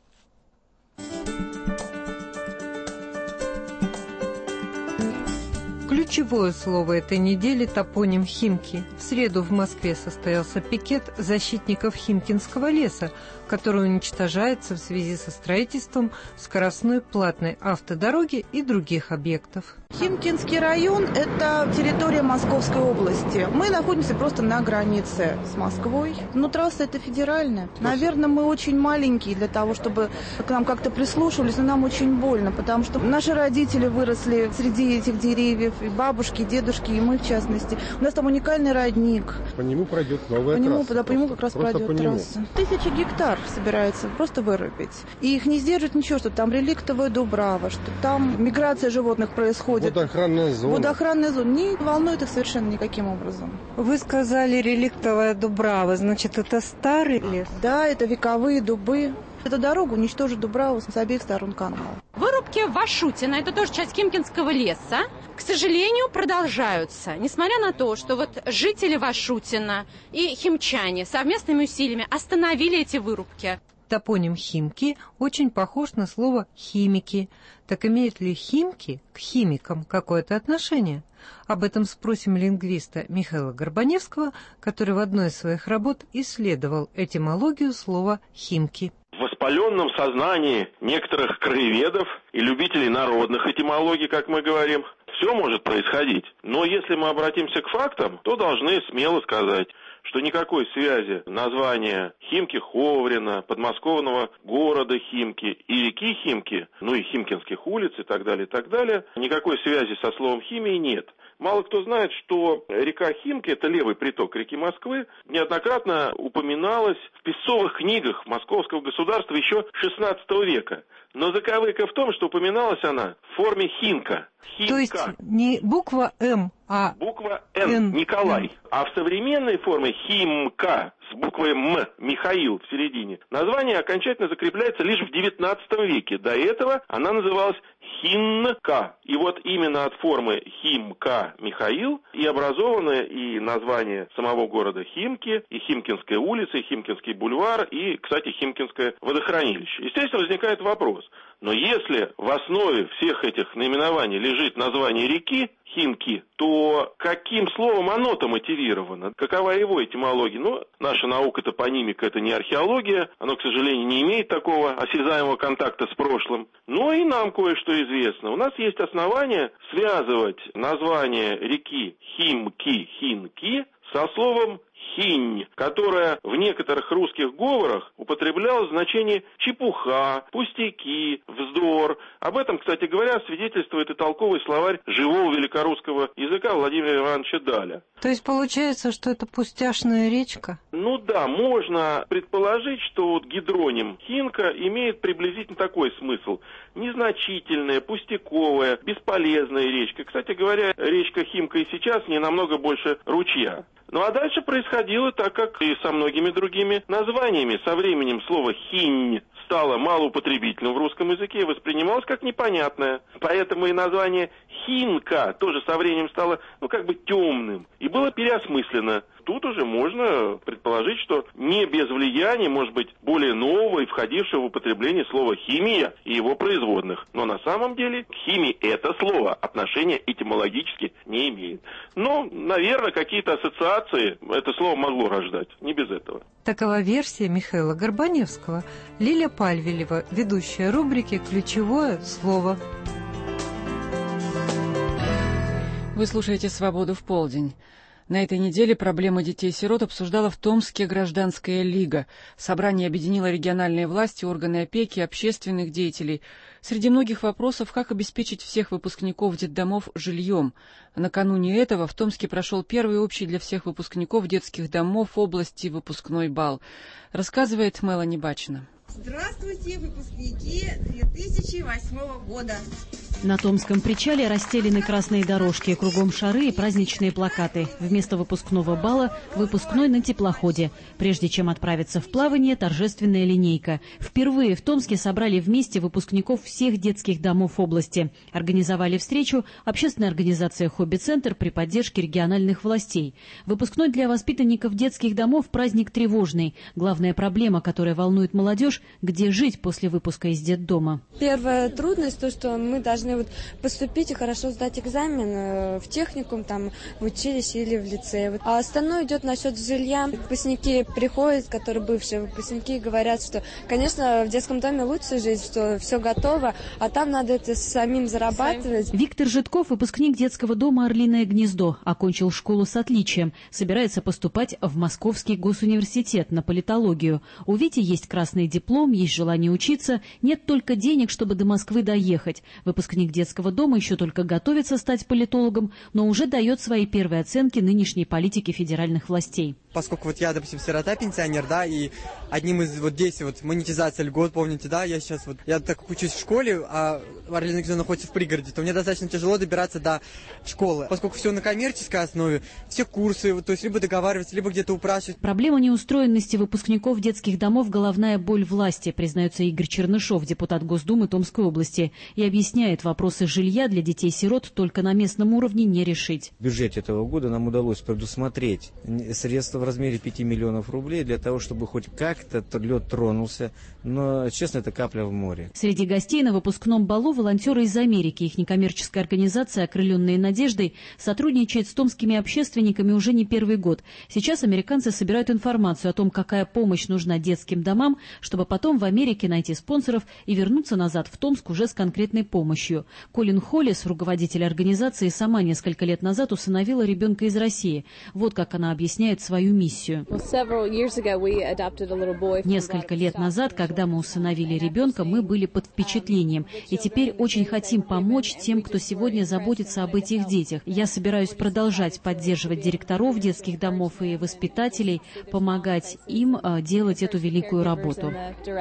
Ключевое слово этой недели – топоним «Химки». В среду в Москве состоялся пикет защитников Химкинского леса, который уничтожается в связи со строительством скоростной платной автодороги и других объектов. Химкинский район – это территория Московской области. Мы находимся просто на границе с Москвой. Но трасса – это федеральная. Наверное, мы очень маленькие для того, чтобы к нам как-то прислушивались, но нам очень больно, потому что наши родители выросли среди этих деревьев, и бабушки, и дедушки, и мы в частности. У нас там уникальный родник. По нему пройдет новая трасса. По нему как раз пройдет трасса. 1000 гектар собирается просто вырубить. И их не сдержит ничего, что там реликтовая дубрава, что там миграция животных происходит. Водоохранная зона. Водоохранная зона. Не волнует их совершенно никаким образом. Вы сказали реликтовая дубрава, значит, это старый лес? Да, это вековые дубы. Эта дорога уничтожит Дубраву с обеих сторон канала. Вырубки Вашутина, это тоже часть Химкинского леса, к сожалению, продолжаются. Несмотря на то, что вот жители Вашутина и химчане совместными усилиями остановили эти вырубки. Топоним «Химки» очень похож на слово «химики». Так имеют ли химки к химикам какое-то отношение? Об этом спросим лингвиста Михаила Горбаневского, который в одной из своих работ исследовал этимологию слова «химки». В воспаленном сознании некоторых краеведов и любителей народных этимологий, как мы говорим, все может происходить. Но если мы обратимся к фактам, то должны смело сказать, что никакой связи названия Химки-Ховрина, подмосковного города Химки и реки Химки, ну и Химкинских улиц и так далее, никакой связи со словом «химия» нет. Мало кто знает, что река Химки, это левый приток реки Москвы, неоднократно упоминалась в песцовых книгах Московского государства еще XVI века. Но заковыка в том, что упоминалась она в форме хинка. То есть не буква «М», а буква «Н», Николай. А в современной форме химка с буквой «М», Михаил в середине, название окончательно закрепляется лишь в XIX веке. До этого она называлась Хинка. И вот именно от формы Химка Михаил и образованы и название самого города Химки, и Химкинская улица, и Химкинский бульвар, и, кстати, Химкинское водохранилище. Естественно, возникает вопрос. Но если в основе всех этих наименований лежит название реки хинки, то каким словом оно-то мотивировано? Какова его этимология? Ну, наша наука топонимика — это не археология, оно, к сожалению, не имеет такого осязаемого контакта с прошлым. Но и нам кое-что известно. У нас есть основания связывать название реки Химки со словом хинь, которая в некоторых русских говорах употребляла значение чепуха, пустяки, вздор. Об этом, кстати говоря, свидетельствует и толковый словарь живого великорусского языка Владимира Ивановича Даля. То есть получается, что это пустяшная речка? Ну да, можно предположить, что вот гидроним хинка имеет приблизительно такой смысл. Незначительная, пустяковая, бесполезная речка. Кстати говоря, речка Химка и сейчас не намного больше ручья. Ну а дальше происходило так, как и со многими другими названиями. Со временем слово «хинь» стало малоупотребительным в русском языке и воспринималось как непонятное. Поэтому и название «хинка» тоже со временем стало, темным и было переосмыслено. Тут уже можно предположить, что не без влияния, может быть, более нового и входившего в употребление слова «химия» и его производных. Но на самом деле к химии это слово отношения этимологически не имеет. Но, наверное, какие-то ассоциации это слово могло рождать. Не без этого. Такова версия Михаила Горбаневского. Лиля Пальвелева, ведущая рубрики «Ключевое слово». Вы слушаете «Свободу в полдень». На этой неделе проблемы детей-сирот обсуждала в Томске Гражданская лига. Собрание объединило региональные власти, органы опеки, общественных деятелей. Среди многих вопросов, как обеспечить всех выпускников детдомов жильем. Накануне этого в Томске прошел первый общий для всех выпускников детских домов области выпускной бал. Рассказывает Мелани Бачина. Здравствуйте, выпускники 2008 года. На Томском причале расстелены красные дорожки, кругом шары и праздничные плакаты. Вместо выпускного бала – выпускной на теплоходе. Прежде чем отправиться в плавание, торжественная линейка. Впервые в Томске собрали вместе выпускников всех детских домов области. Организовали встречу общественная организация «Хобби-центр» при поддержке региональных властей. Выпускной для воспитанников детских домов – праздник тревожный. Главная проблема, которая волнует молодежь – где жить после выпуска из детдома. Первая трудность – то, что мы должны поступить и хорошо сдать экзамен в техникум, в училище или в лицее. А остальное идет насчет жилья. Выпускники приходят, которые бывшие выпускники, и говорят, что, конечно, в детском доме лучше жить, что все готово, а там надо это самим зарабатывать. Виктор Житков, выпускник детского дома «Орлиное гнездо», окончил школу с отличием. Собирается поступать в Московский госуниверситет на политологию. У Вити есть красный диплом, есть желание учиться, нет только денег, чтобы до Москвы доехать. Выпускник детского дома еще только готовится стать политологом, но уже дает свои первые оценки нынешней политики федеральных властей. Поскольку я, допустим, сирота-пенсионер, и одним из действий монетизация льгот, помните, я так как учусь в школе, а Орлиное гнездо находится в пригороде, то мне достаточно тяжело добираться до школы. Поскольку все на коммерческой основе, все курсы, то есть либо договариваться, либо где-то упрашивать. Проблема неустроенности выпускников детских домов – головная боль власти, признается Игорь Чернышов, депутат Госдумы Томской области, и объясняет, вопросы жилья для детей-сирот только на местном уровне не решить. В бюджете этого года нам удалось предусмотреть средства в размере 5 миллионов рублей для того, чтобы хоть как-то лед тронулся, но, честно, это капля в море. Среди гостей на выпускном балу волонтеры из Америки. Их некоммерческая организация «Окрыленные надеждой» сотрудничает с томскими общественниками уже не первый год. Сейчас американцы собирают информацию о том, какая помощь нужна детским домам, чтобы потом в Америке найти спонсоров и вернуться назад в Томск уже с конкретной помощью. Колин Холлис, руководитель организации, сама несколько лет назад усыновила ребенка из России. Вот как она объясняет свою миссию. Несколько лет назад, когда мы усыновили ребенка, мы были под впечатлением. И теперь очень хотим помочь тем, кто сегодня заботится об этих детях. Я собираюсь продолжать поддерживать директоров детских домов и воспитателей, помогать им делать эту великую работу.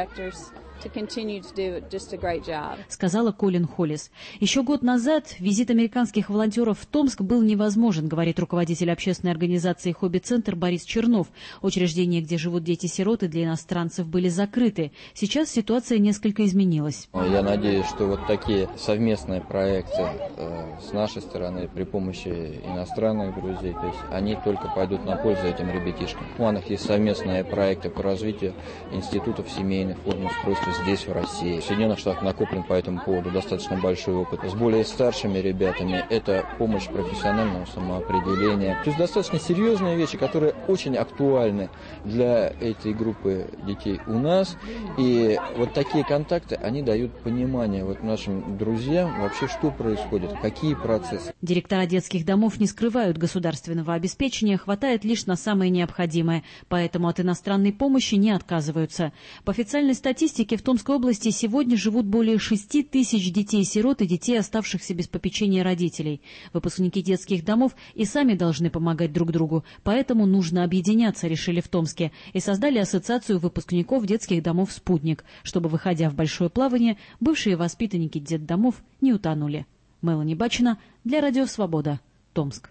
Сказала Колин Холлис. Еще год назад визит американских волонтеров в Томск был невозможен, говорит руководитель общественной организации «Хобби-центр» Борис Чернов. Учреждения, где живут дети-сироты, для иностранцев были закрыты. Сейчас ситуация несколько изменилась. Я надеюсь, что такие совместные проекты с нашей стороны при помощи иностранных друзей, то есть они только пойдут на пользу этим ребятишкам. В планах есть совместные проекты по развитию институтов семейных форм устройства здесь, в России. В Соединенных Штатах накоплен по этому поводу достаточно большой опыт. С более старшими ребятами это помощь профессионального самоопределения. То есть достаточно серьезные вещи, которые очень актуальны для этой группы детей у нас. И вот такие контакты, они дают понимание вот нашим друзьям вообще, что происходит, какие процессы. Директора детских домов не скрывают, государственного обеспечения хватает лишь на самое необходимое, поэтому от иностранной помощи не отказываются. По официальной статистике в Томской области сегодня живут более 6 тысяч детей-сирот и детей, оставшихся без попечения родителей. Выпускники детских домов и сами должны помогать друг другу, поэтому нужно объединяться, решили в Томске, и создали ассоциацию выпускников детских домов «Спутник», чтобы, выходя в большое плавание, бывшие воспитанники детдомов не утонули. Мелани Бачина для Радио Свобода, Томск.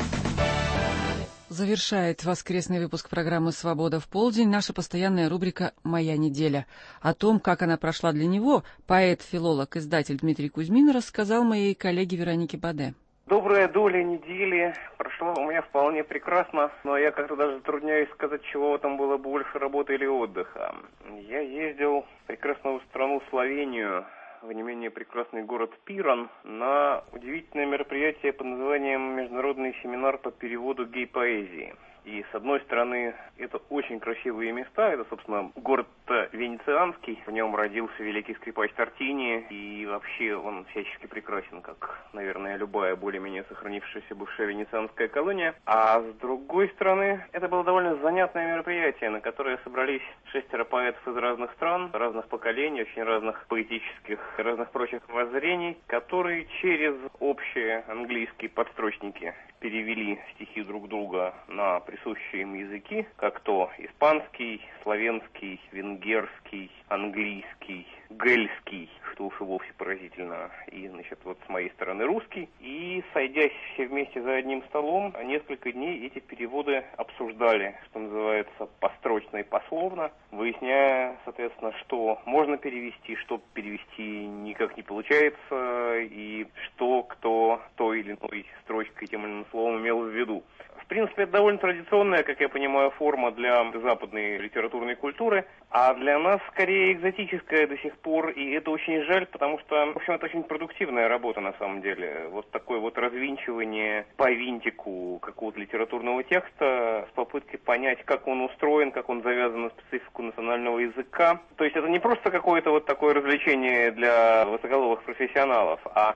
Завершает воскресный выпуск программы «Свобода в полдень» наша постоянная рубрика «Моя неделя». О том, как она прошла для него, поэт, филолог, издатель Дмитрий Кузьмин рассказал моей коллеге Веронике Баде. Добрая доля недели прошла у меня вполне прекрасно, но я как-то даже затрудняюсь сказать, чего в этом было больше, работы или отдыха. Я ездил в прекрасную страну Словению, в не менее прекрасный город Пиран, на удивительное мероприятие под названием «Международный семинар по переводу гей-поэзии». И, с одной стороны, это очень красивые места. Это, собственно, город венецианский. В нем родился великий скрипач Тортини. И вообще он всячески прекрасен, как, наверное, любая более-менее сохранившаяся бывшая венецианская колония. А с другой стороны, это было довольно занятное мероприятие, на которое собрались 6 поэтов из разных стран, разных поколений, очень разных поэтических, разных прочих воззрений, которые через общие английские подстрочники перевели стихи друг друга на присущие им языки, как то испанский, славянский, венгерский, английский, гельский, что уж и вовсе поразительно, и, значит, вот с моей стороны русский. И, сойдясь все вместе за одним столом, несколько дней эти переводы обсуждали, что называется, построчно и пословно, выясняя, соответственно, что можно перевести, что перевести никак не получается, и что кто той или иной строчкой, тем или иным словом имел в виду. В принципе, это довольно традиционная, как я понимаю, форма для западной литературной культуры, а для нас скорее экзотическая до сих пор, и это очень жаль, потому что, в общем, это очень продуктивная работа на самом деле. Вот такое вот развинчивание по винтику какого-то литературного текста с попыткой понять, как он устроен, как он завязан на специфику национального языка. То есть это не просто какое-то вот такое развлечение для высоколобых профессионалов, а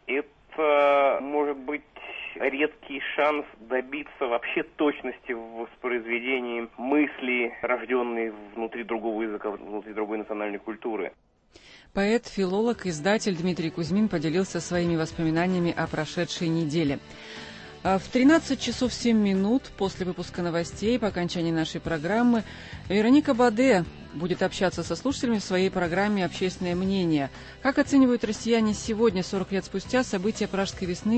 это может быть редкий шанс добиться вообще точности в воспроизведении мысли, рожденной внутри другого языка, внутри другой национальной культуры. Поэт, филолог, издатель Дмитрий Кузьмин поделился своими воспоминаниями о прошедшей неделе. В 13 часов 7 минут после выпуска новостей, по окончании нашей программы, Вероника Баде будет общаться со слушателями в своей программе «Общественное мнение». Как оценивают россияне сегодня, 40 лет спустя, события Пражской весны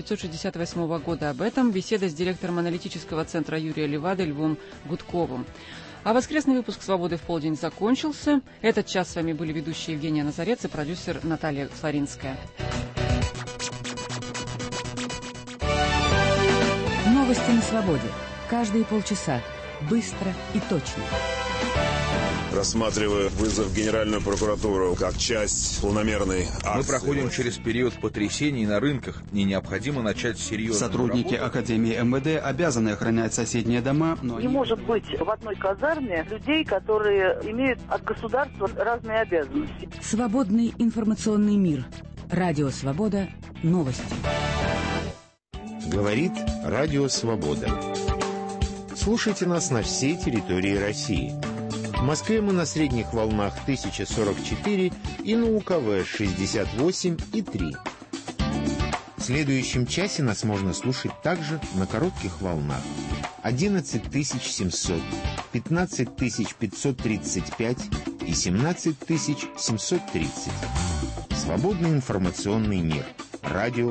1968 года? Об этом беседа с директором аналитического центра Юрия Левады Львом Гудковым. А воскресный выпуск «Свободы в полдень» закончился. Этот час с вами были ведущие Евгения Назарец и продюсер Наталья Флоринская. Новости на свободе. Каждые полчаса. Быстро и точно. Рассматриваю вызов в Генеральную прокуратуру как часть планомерной акции. Мы проходим через период потрясений на рынках, и необходимо начать серьезную Сотрудники работу. Академии МВД обязаны охранять соседние дома, но не может быть в одной казарме людей, которые имеют от государства разные обязанности. Свободный информационный мир. Радио Свобода. Новости. Говорит Радио Свобода. Слушайте нас на всей территории России. В Москве мы на средних волнах 1044 и на УКВ 68,3. В следующем часе нас можно слушать также на коротких волнах 11700, 15535 и 17730. Свободный информационный мир. Радио